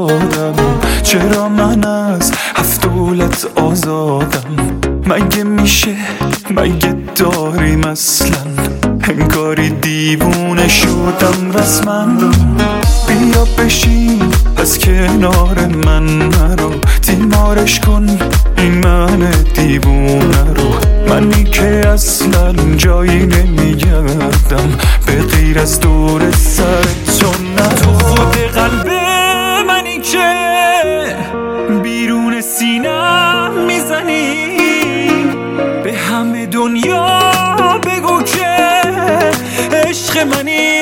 دادم، چرا من از هفت دولت آزادم؟ مگه میشه، مگه داریم اصلا؟ انگاری دیوونه شدم رسما. بیا بشین از کنار من، نرو تیمارش کن این من دیوونه رو. منی که اصلا جایی نمیگردم به غیر از دور سر تو. نه تو خود قلب منی که بیرون سینم میزنی، به همه دنیا بگو که عشق منی.